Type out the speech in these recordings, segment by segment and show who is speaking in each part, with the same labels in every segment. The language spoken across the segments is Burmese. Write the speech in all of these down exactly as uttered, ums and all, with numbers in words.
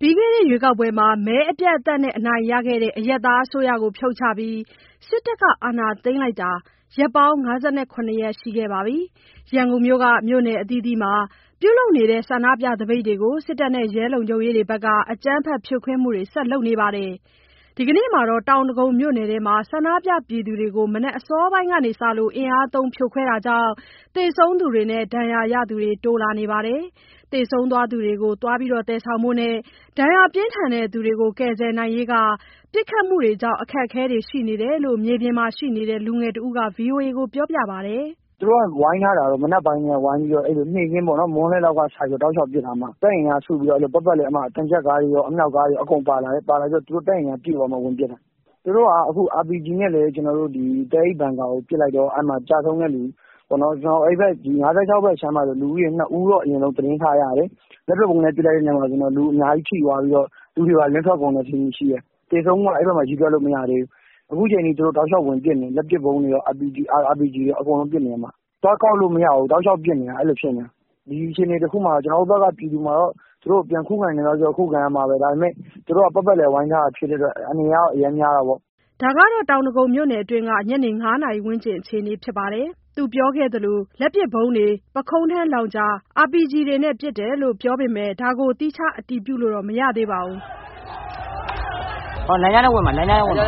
Speaker 1: ပြီးခဲ့တဲ့ရွေးကောက်ပွဲမှာမဲအပြတ်အသတ်နဲ့အနိုင်ရခဲ့တဲ့အရပ်သားအစိုးရကိုဖြုတ်ချပြီးစစ်တပ်ကအာဏာသိမ်းလိုက်တာရက်ပေါင်း၅၇ရက်ရှိခဲ့ပါပြီ။ရန်ကုန်မြို့ကမြို့နယ်အသီးသီးမှာပြုလုပ်နေတဲ့ဆန္ဒပြသပိတ်တွေကိုစစ်တပ်နဲ့ရဲလုံခြုံရေးတွေဘက်ကအကြမ်းဖက်ဖြိုခွင်းမှုတွေဆက်လုပ်နေပါတယ်။ဒီကနေ့မှာတော့တောင်ဒဂုံမြို့နယ်ထဲမှာဆန္ဒပြပြည်သူတွေကိုမနက်အစောပိုင်းကစလို့အင်အားသုံးဖြိုခွဲတာကြောင့်သေဆုံးသူတွေနဲ့ဒဏ်ရာရသူတွေတိုးလာနေပါတယ်။သေဆုံးသွားသူတွေကိုသွားပြီးသယ်ဆောင်ဖို့နဲ့ဒဏ်ရာပြင်းထန်သူတွေကိုကယ်ဆယ်နိုင်ရေးကပစ်ခတ်မှုတွေကြောင့်အခက်အခဲတွေရှိနေတယ်လို့မြေပြင်မှာရှိနေတဲ့လူငယ်တဦးက ဗွီအိုအေကိုပြောပြပါတယ်
Speaker 2: ။သူတို့ကဝိုင်းထားတာတော့မနက်ပိုင်းကဝိုင်းပြီးတော့အဲ့လိုနှိမ့်ရင်းပေါ့နော်မွန်းလဲလောက်ကခြာပြီးတောက်လျှောက်ပြစ်ထားမှာတက်ရင်ကဆူပြီးတော့အဲ့လိုပတ်ပတ်လေအမတန်ချက်ကားတွေရောအမြောက်ကားတွေအကုန်ပါလာတယ်ပါလာပြီးတော့သူတို့တက်ရင်ကပြည့်သွားမှဝင်ပြစ်တာသူတို့ကအခု အာရ် ပီ ဂျီ နဲ့လည်းကျွန်တော်တို့ဒီတဲအိတ်ဘန်ကာကိုပြစ်လိုက်တော့အဲ့မှာကြာဆုံးတဲ့လူကျွန်တော်ကျွန်တော်အဲ့ဘက်ဒီ၅၆ဘက်ရှမ်းမှာဆိုလူကြီးနှစ်ဦးတော့အရင်ဆုံးတင်းထားရတယ်လက်တော့ပုံနဲ့ပြစ်လိုက်တဲ့နေရာမှာကျွန်တော်လူအများကြီးထိသွားပြီးတော့လူတွေကလင်းထွက်ကုန်တဲ့ทีရှိတယ်တေဆုံးကအဲ့ဘက်မှာကြီးပြလို့မရသေးဘူးအခုချိန်ကြီးသူတို့တောက်လျှောက်ဝင်ပြစ်နေလက်ပစ်ပုံးတွေရော အာရ် ပီ ဂျီ အာရ် ပီ ဂျီ တွေအကုန်လုံးပြစ်နေမှာတောက်ကောက်လို့မရဘူးတောက်လျှောက်ပြစ်နေတာအဲ့လိုဖြစ်နေဒီအချိန်တွေတခုမှကျွန်တော်တို့ဘက်ကပြည်သူမှာတော့သူတို့ပြန်ခုခံနေတော့ခုခံရမှာပဲဒါပေမဲ့သူတို့ကပတ်ပတ်လေဝိုင်းထားတာဖြစ်တဲ့အတွက်အနေရောအရင်များတာပေါ့
Speaker 1: ဒါကတော့တောင်ဒဂုံမြို့နယ်အတွင်းကညနေ၅နာရီဝန်းကျင်အခြေအနေဖြစ်ပါတယ်သူပြောခဲ့သလိုလက်ပစ်ဗုံးတွေပခုံးထမ်းလောင်ချာ အာရ် ပီ ဂျီ တွေနဲ့ပြစ်တယ်လို့ပြောပေမဲ့ဒါကိုတိကျအတည်ပြုလို့တော့မရသေးပါဘူး
Speaker 3: ဟောလမ်းကြားနဲ့ဝင်မှာလမ်းကြားနဲ့ဝင်မှာ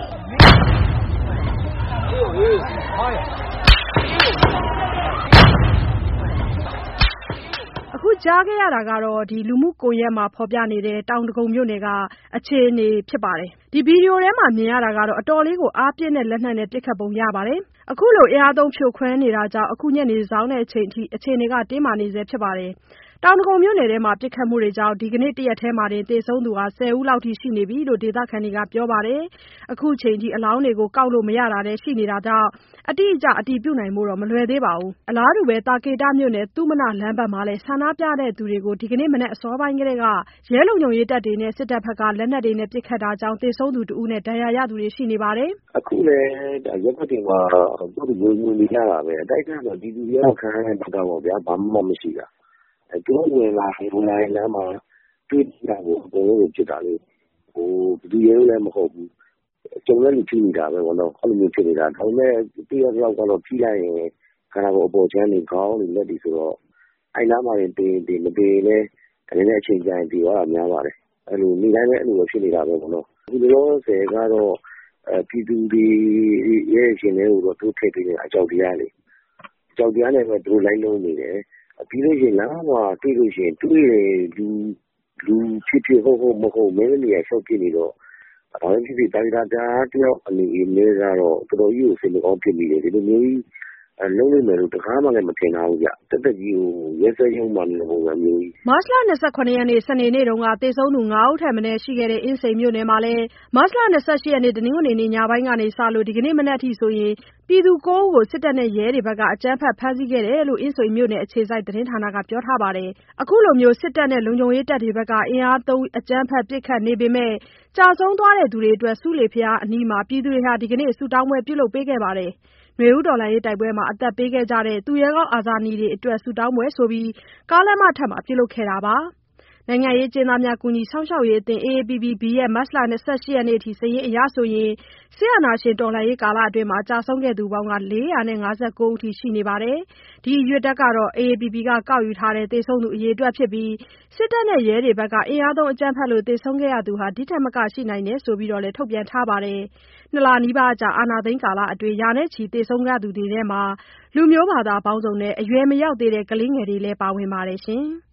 Speaker 1: အခုကြားခဲ့ရတာကတော့ဒီလူမှုကွန်ရက်မှာဖော်ပြနေတဲ့တောင်ဒဂုံမြို့နယ်ကအခြေအနေဖြစ်ပါတယ်ဒီဗီဒီယိုထဲမှာမြင်ရတာကတော့အတော်လေးကိုအားပြည့်တဲ့လက်နက်နဲ့ပစ်ခတ်ပုံရပါတယ်အခုလိုအင်အားသုံးဖြိုခွဲနေတာကြောင့်အခုညနေစောင်းတဲ့အချိန်ထိအခြေအနေကတင်းမာနေဆဲဖြစ်ပါတယ်တောင်ဒဂုံမြို့နယ်ထဲမှာပစ်ခတ်မှုတွေကြောင့်ဒီကနေ့တရက်ထဲမှာတင်သေဆုံးသူဟာဆယ်ဦးလောက်ထိရှိနေပြီလို့ဒေသခံတွေကပြောပါတယ်အခုချိန်ထိအလောင်းတွေကိုကောက်လို့မရတာလည်းရှိနေတာကြောင့်အတိအကျအတည်ပြုနိုင်ဖို့တော့မလွယ်သေးပါဘူးအလားတူပဲတာကေတမြို့နယ်သူမနလမ်းဘက်မှာလည်းဆန္ဒပြတဲ့သူတွေကိုဒီကနေ့မနက်အစောပိုင်းကတည်းကရဲလုံခြုံရေးတပ်တွေနဲ့စစ်တပ်ဘက်ကလက်နက်တွေနဲ့ပစ်ခတ်တာကြောင့်သေဆုံးသူတဦးနဲ့ဒဏ်ရာရသူတွေရှိနေပါတယ်
Speaker 4: အခုလည်းရပ်ကွက်တွေမှာသူတို့ဝင်နေကြတာပဲအတိုက်ကတော့ဒီလူတွေကတော့ခံရတဲ့ဘက်ကတော့ဗျာဘာမှမရှိတာအဲသူတို့ဝင်လာဝင်လာလမ်းမှာတွေ့တာကိုအကုန်လုံးဖြစ်တာလေဟိုဘယ်သူရဲလည်းမဟုတ်ဘူးကျုံလည်းလူဖြစ်နေတာပဲဘောနော်အဲ့လိုမျိုးဖြစ်နေတာဒါပေမဲ့တယောက်ယောက်ကတော့ဖိလိုက်ရင်ခန္ဓာကိုယ်အပေါ်ချမ်းနေခေါင်းနေလက်တွေဆိုတော့အဲ့နားမှာတင်တင်မတင်လဲဒါလည်းအချိန်ကြာရင်ပြီးသွားတာများပါတယ်အဲ့လိုနေတိုင်းပဲအဲ့လိုပဲဖြစ်နေတာပဲဘောနော်ဒီလိုဆယ်ကတော့အဲပြည်သူတွေရဲ့ရှင်တွေကိုတော့သူထည့်ပေးနေအကြောက်တရားလေအကြောက်တရားနဲ့ပဲသူတို့လိုက်လုံးနေတယ်ပြီးလို့ရှိရင်လားမှာတွေ့လို့ရှိရင်တွေ့ရလူလူဖြစ်ဖြစ်ဟုတ်ဟုတ်မဟုတ်မဲနေရရှောက်ပြနေတော့ဒါလည်းဖြစ်ဖြစ်တိုင်းတာတယောက်အနေနဲ့ကတော့တော်တော်ကြီးကိုစိတ်မကောင်းဖြစ်မိတယ်ဒီလိုမျိုးအလုံးလိုက်မယ်လို့တကားမှလည်းမထင်တာဘူးကြတက်တက်ကြီးကိုရဲစရုံမှလည်းပုံစံမျိုးကြီး
Speaker 1: မတ်လ၂၇ရက်နေ့စနေနေ့တုန်းကသေဆုံးသူ၅ဦးထက်မနည်းရှိခဲ့တဲ့အင်းစိန်မြို့နယ်မှာလည်းမတ်လ၂၈ရက်နေ့တနင်္ဂနွေနေ့ညပိုင်းကနေစလို့ဒီကနေ့မနက်အထိဆိုရင်ပြည်သူ၉ဦးကိုစစ်တပ်နဲ့ရဲတွေဘက်ကအကြမ်းဖက်ဖမ်းဆီးခဲ့တယ်လို့အင်းစိန်မြို့နယ်အခြေစိုက်သတင်းဌာနကပြောထားပါတယ်အခုလိုမျိုးစစ်တပ်နဲ့လုံခြုံရေးတပ်တွေဘက်ကအင်အားသုံးအကြမ်းဖက်ပစ်ခတ်နေပေမဲ့ကြာဆုံးသွားတဲ့သူတွေအတွက်ဆူလေဖျားအနီးမှာပြည်သူတွေဟာဒီကနေ့ဆုတောင်းပွဲပြုလုပ်ပေးခဲ့ပါတယ်နွေဦးတော်လှန်ရေးတိုက်ပွဲမှာအသက်ပေးခဲ့ကြတဲ့သူရဲကောင်းအာဇာနည်တွေအတွက်ဆုတောင်းပွဲဆိုပြီးကားလမ်းမထက်မှာပြုလုပ်ခဲ့တာပါနိုင်ငံရေးကျင်းသားများကူညီစောင့်ရှောက်ရေးအသင်း အေ အေ ပီ ပီ ဘီ ရဲ့မတ်လ၂၈ရက်နေ့ထိစာရင်းအရဆိုရင်စစ်အာဏာရှင်တော်လှန်ရေးကာလအတွင်းမှာကြာဆုံးခဲ့သူပေါင်းက၄၅၉ဦးထိရှိနေပါတယ်ဒီအရွယ်တက်ကတော့ အေ အေ ပီ ပီ ကကောက်ယူထားတဲ့သေဆုံးသူအရေအတွက်ဖြစ်ပြီးစစ်တပ်နဲ့ရဲတွေဘက်ကအင်အားသုံးအကြမ်းဖက်လို့သေဆုံးခဲ့ရသူဟာဒီထက်မကရှိနိုင်တယ်ဆိုပြီးတော့လည်းထုတ်ပြန်ထားပါတယ်နှစ်လနီးပါးကြာအာဏာသိမ်းကာလအတွင်းရာနဲ့ချီသေဆုံးခဲ့သူတွေထဲမှာလူမျိုးဘာသာပေါင်းစုံနဲ့အရွယ်မရောက်သေးတဲ့ကလေးငယ်တွေလည်းပါဝင်ပါတယ်ရှင်။